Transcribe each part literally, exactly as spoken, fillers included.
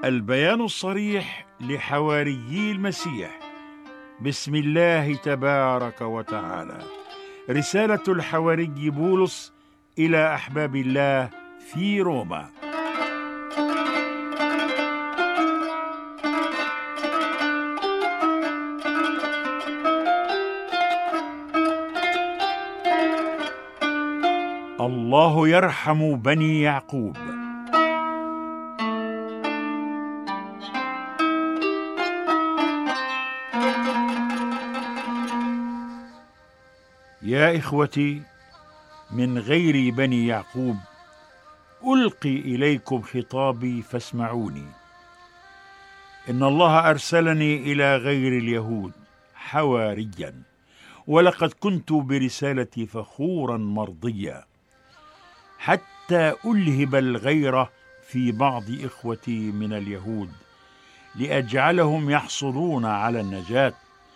البيان الصريح لحواريي المسيح. بسم الله تبارك وتعالى. رسالة الحواري بولس إلى أحباب الله في روما. الله يرحم بني يعقوب. يا إخوتي، من غير بني يعقوب ألقي إليكم خطابي فاسمعوني. إن الله أرسلني إلى غير اليهود حواريا، ولقد كنت برسالتي فخورا مرضيا، حتى ألهب الغيرة في بعض إخوتي من اليهود لأجعلهم يحصلون على النجاة.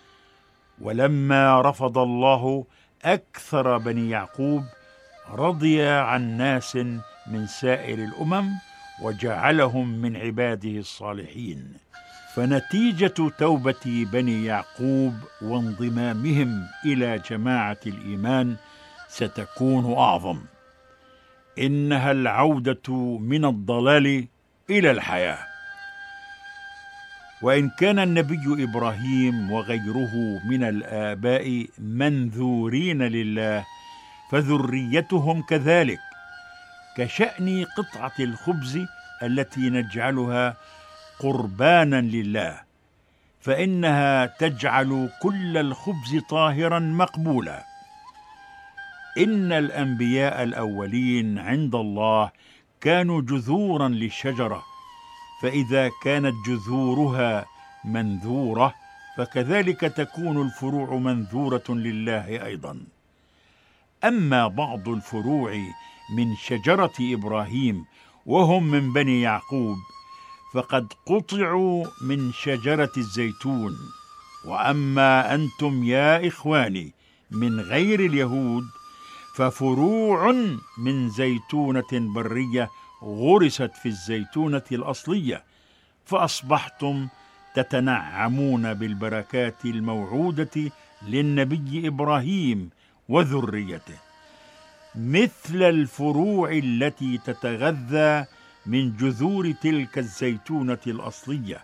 ولما رفض الله أكثر بني يعقوب، رضي عن ناس من سائر الأمم وجعلهم من عباده الصالحين. فنتيجة توبة بني يعقوب وانضمامهم إلى جماعة الإيمان ستكون أعظم. إنها العودة من الضلال إلى الحياة. وإن كان النبي إبراهيم وغيره من الآباء منذورين لله، فذريتهم كذلك، كشأن قطعة الخبز التي نجعلها قربانا لله، فإنها تجعل كل الخبز طاهرا مقبولا. إن الأنبياء الأولين عند الله كانوا جذورا للشجرة، فإذا كانت جذورها منذورة فكذلك تكون الفروع منذورة لله أيضا. أما بعض الفروع من شجرة إبراهيم وهم من بني يعقوب فقد قطعوا من شجرة الزيتون. وأما أنتم يا إخواني من غير اليهود ففروع من زيتونة برية غرست في الزيتونة الأصلية، فأصبحتم تتنعمون بالبركات الموعودة للنبي إبراهيم وذريته، مثل الفروع التي تتغذى من جذور تلك الزيتونة الأصلية.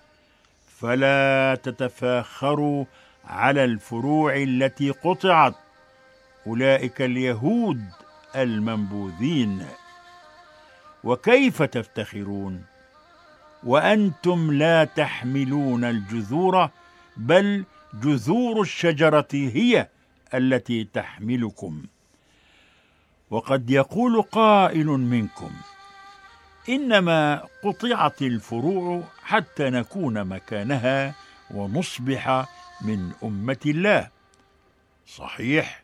فلا تتفاخروا على الفروع التي قطعت، أولئك اليهود المنبوذين. وكيف تفتخرون وأنتم لا تحملون الجذور، بل جذور الشجرة هي التي تحملكم؟ وقد يقول قائل منكم: إنما قطعت الفروع حتى نكون مكانها ونصبح من أمة الله. صحيح،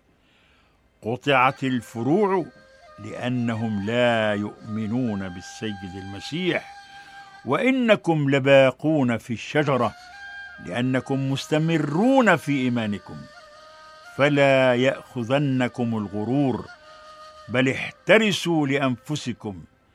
قطعت الفروع لأنهم لا يؤمنون بالسيد المسيح، وإنكم لباقون في الشجرة لأنكم مستمرون في إيمانكم. فلا يأخذنكم الغرور، بل احترسوا لأنفسكم.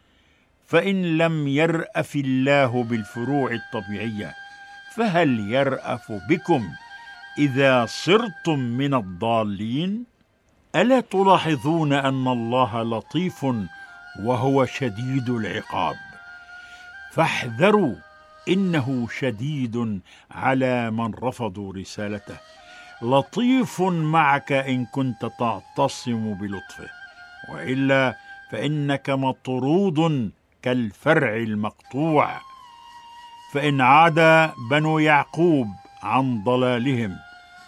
فإن لم يرأف الله بالفروع الطبيعية، فهل يرأف بكم إذا صرتم من الضالين؟ ألا تلاحظون أن الله لطيف وهو شديد العقاب؟ فاحذروا، إنه شديد على من رفضوا رسالته، لطيف معك إن كنت تعتصم بلطفه، وإلا فإنك مطرود كالفرع المقطوع. فإن عاد بنو يعقوب عن ضلالهم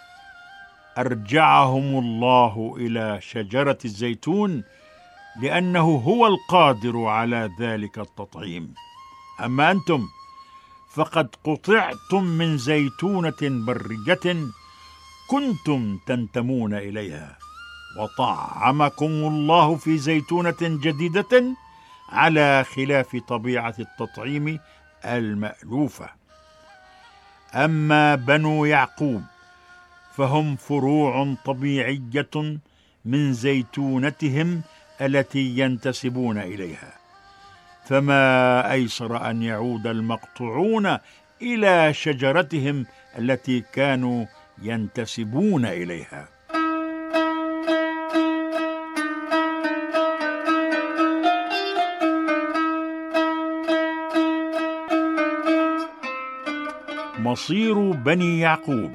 أرجعهم الله إلى شجرة الزيتون، لأنه هو القادر على ذلك التطعيم. أما أنتم فقد قطعتم من زيتونة برية كنتم تنتمون إليها، وطعمكم الله في زيتونة جديدة على خلاف طبيعة التطعيم المألوفة. أما بنو يعقوب فهم فروع طبيعية من زيتونتهم التي ينتسبون إليها، فما أيسر أن يعود المقطوعون إلى شجرتهم التي كانوا ينتسبون إليها. مصير بني يعقوب.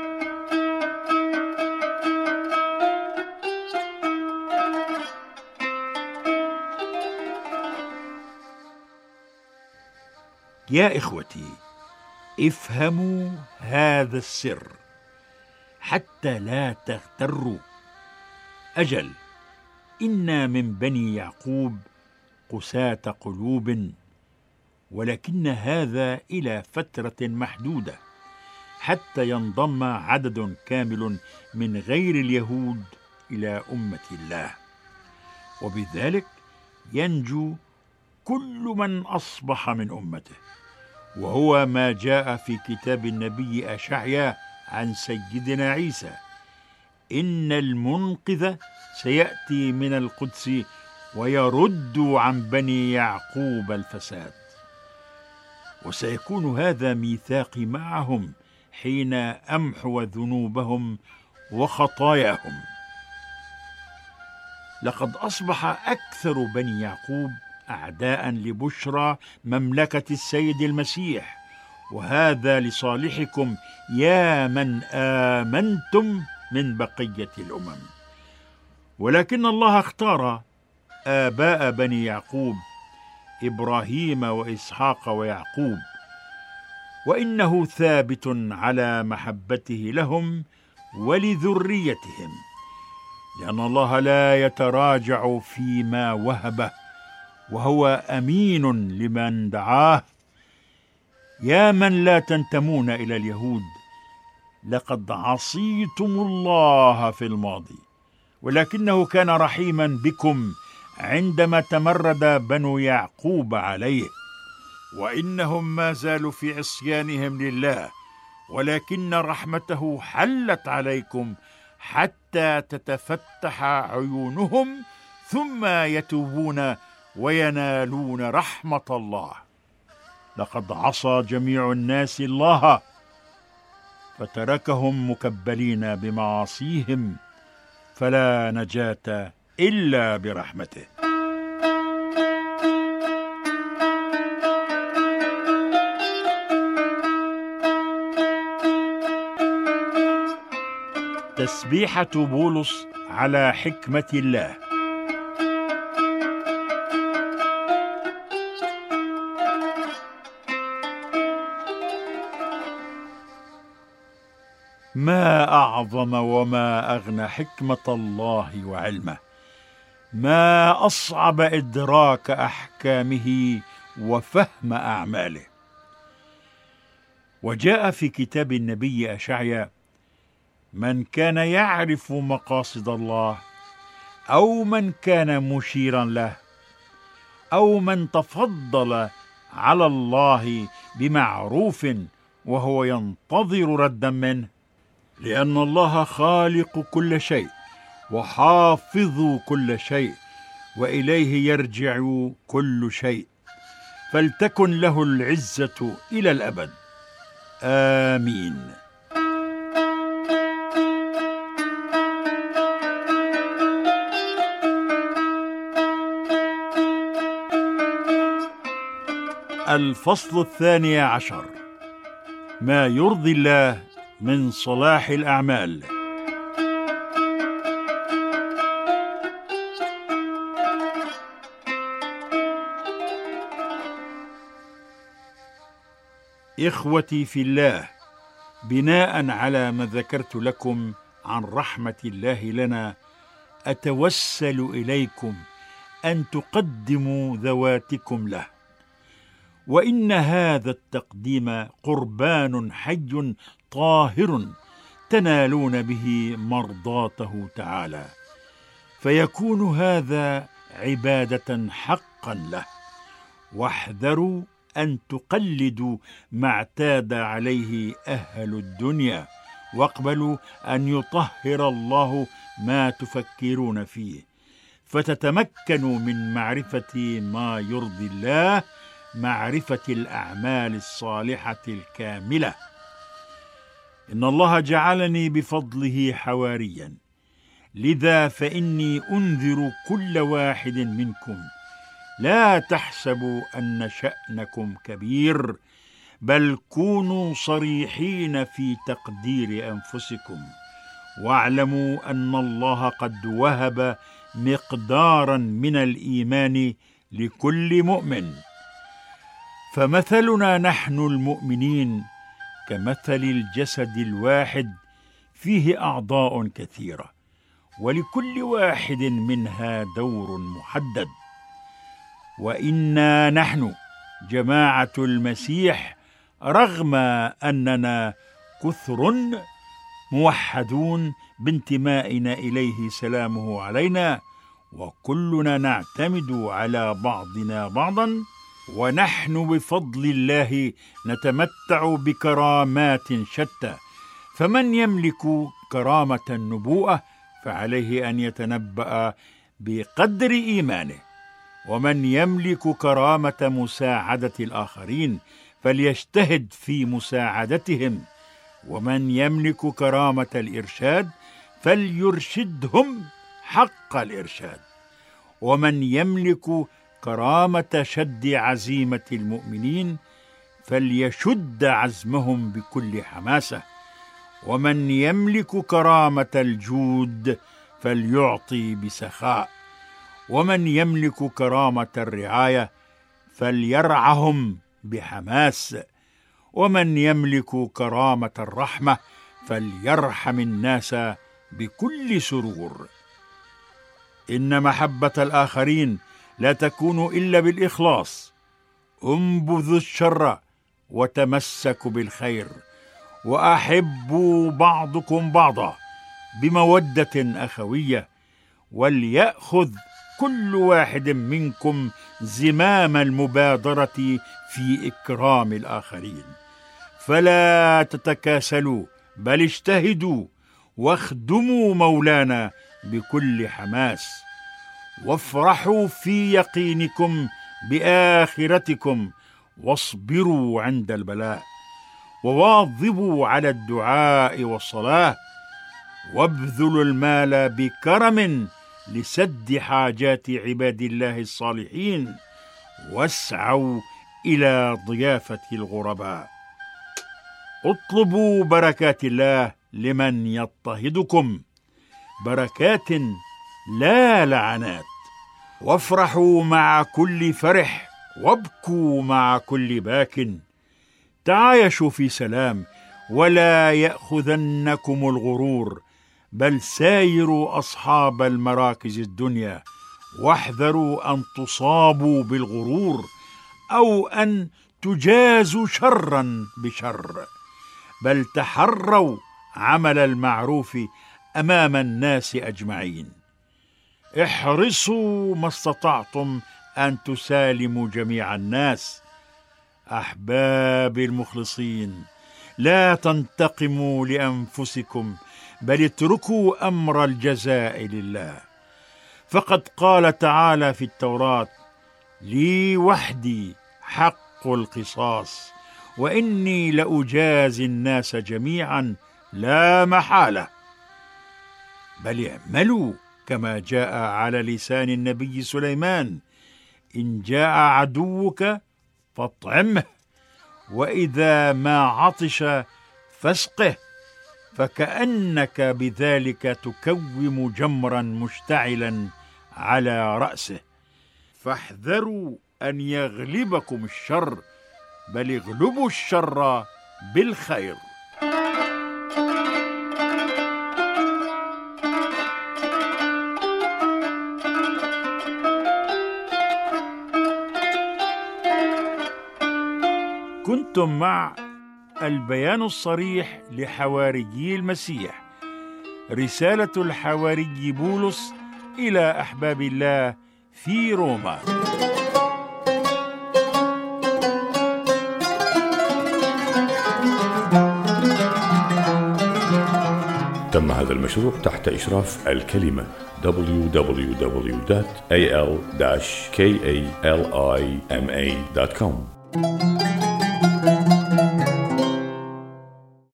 يا إخوتي، افهموا هذا السر حتى لا تغتروا. أجل، إنا من بني يعقوب قساة قلوب، ولكن هذا إلى فترة محدودة حتى ينضم عدد كامل من غير اليهود إلى أمة الله، وبذلك ينجو كل من أصبح من أمته، وهو ما جاء في كتاب النبي أشعيا عن سيدنا عيسى: إن المنقذ سيأتي من القدس ويرد عن بني يعقوب الفساد. وسيكون هذا ميثاقي معهم حين أمحو ذنوبهم وخطاياهم. لقد أصبح أكثر بني يعقوب أعداء لبشرى مملكة السيد المسيح، وهذا لصالحكم يا من آمنتم من بقية الأمم. ولكن الله اختار آباء بني يعقوب إبراهيم وإسحاق ويعقوب، وإنه ثابت على محبته لهم ولذريتهم، لأن الله لا يتراجع فيما وهبه، وهو أمين لمن دعاه. يا من لا تنتمون إلى اليهود، لقد عصيتم الله في الماضي، ولكنه كان رحيما بكم عندما تمرد بنو يعقوب عليه، وإنهم ما زالوا في عصيانهم لله، ولكن رحمته حلت عليكم حتى تتفتح عيونهم ثم يتوبون وينالون رحمة الله. لقد عصى جميع الناس الله فتركهم مكبلين بمعاصيهم، فلا نجاة إلا برحمته. تسبيحة بولس على حكمة الله. ما أعظم وما أغنى حكمة الله وعلمه، ما أصعب إدراك أحكامه وفهم أعماله. وجاء في كتاب النبي أشعيا: من كان يعرف مقاصد الله، أو من كان مشيرا له، أو من تفضل على الله بمعروف وهو ينتظر ردا منه، لأن الله خالق كل شيء وحافظ كل شيء، وإليه يرجع كل شيء، فلتكن له العزة إلى الأبد. آمين. الفصل الثاني عشر: ما يرضي الله من صلاح الأعمال. إخوتي في الله، بناء على ما ذكرت لكم عن رحمة الله لنا، أتوسل إليكم أن تقدموا ذواتكم له، وإن هذا التقديم قربان حي طاهر تنالون به مرضاته تعالى، فيكون هذا عبادة حقا له. واحذروا أن تقلدوا ما اعتاد عليه أهل الدنيا، واقبلوا أن يطهر الله ما تفكرون فيه، فتتمكنوا من معرفة ما يرضي الله، معرفة الأعمال الصالحة الكاملة. إن الله جعلني بفضله حواريا، لذا فإني أنذر كل واحد منكم: لا تحسبوا أن شأنكم كبير، بل كونوا صريحين في تقدير أنفسكم، واعلموا أن الله قد وهب مقدارا من الإيمان لكل مؤمن. فمثلنا نحن المؤمنين كمثل الجسد الواحد فيه أعضاء كثيرة، ولكل واحد منها دور محدد. وإنا نحن جماعة المسيح، رغم أننا كثر موحدون بانتمائنا إليه سلامه علينا، وكلنا نعتمد على بعضنا بعضا، ونحن بفضل الله نتمتع بكرامات شتى. فمن يملك كرامة النبوءة فعليه أن يتنبأ بقدر إيمانه، ومن يملك كرامة مساعدة الآخرين فليجتهد في مساعدتهم، ومن يملك كرامة الإرشاد فليرشدهم حق الإرشاد، ومن يملك كرامة شد عزيمة المؤمنين فليشد عزمهم بكل حماسة، ومن يملك كرامة الجود فليعطي بسخاء، ومن يملك كرامة الرعاية فليرعهم بحماس، ومن يملك كرامة الرحمة فليرحم الناس بكل سرور. إن محبة الآخرين لا تكون إلا بالإخلاص. انبذوا الشر وتمسكوا بالخير، وأحبوا بعضكم بعضا بمودة أخوية، وليأخذ كل واحد منكم زمام المبادرة في إكرام الآخرين. فلا تتكاسلوا، بل اجتهدوا واخدموا مولانا بكل حماس، وافرحوا في يقينكم بآخرتكم، واصبروا عند البلاء، وواظبوا على الدعاء والصلاة، وابذلوا المال بكرم لسد حاجات عباد الله الصالحين، واسعوا إلى ضيافة الغرباء. اطلبوا بركات الله لمن يضطهدكم، بركات لا لعنات، وافرحوا مع كل فرح، وابكوا مع كل باك. تعايشوا في سلام، ولا يأخذنكم الغرور، بل سايروا أصحاب المراكز الدنيا، واحذروا أن تصابوا بالغرور، أو أن تجازوا شرا بشر، بل تحروا عمل المعروف أمام الناس أجمعين. احرصوا ما استطعتم أن تسالموا جميع الناس. أحبابي المخلصين، لا تنتقموا لأنفسكم، بل اتركوا أمر الجزاء لله. فقد قال تعالى في التوراة: لي وحدي حق القصاص، وإني لأجازي الناس جميعا لا محالة. بل اعملوا كما جاء على لسان النبي سليمان: إن جاء عدوك فاطعمه، وإذا ما عطش فاسقه، فكأنك بذلك تكوم جمرا مشتعلا على رأسه. فاحذروا أن يغلبكم الشر، بل اغلبوا الشر بالخير. كنتم مع البيان الصريح لحواريي المسيح، رسالة الحواري بولس إلى أحباب الله في روما. تم هذا المشروع تحت إشراف الكلمة دبليو دبليو دبليو دوت إيه إل كاليما دوت كوم.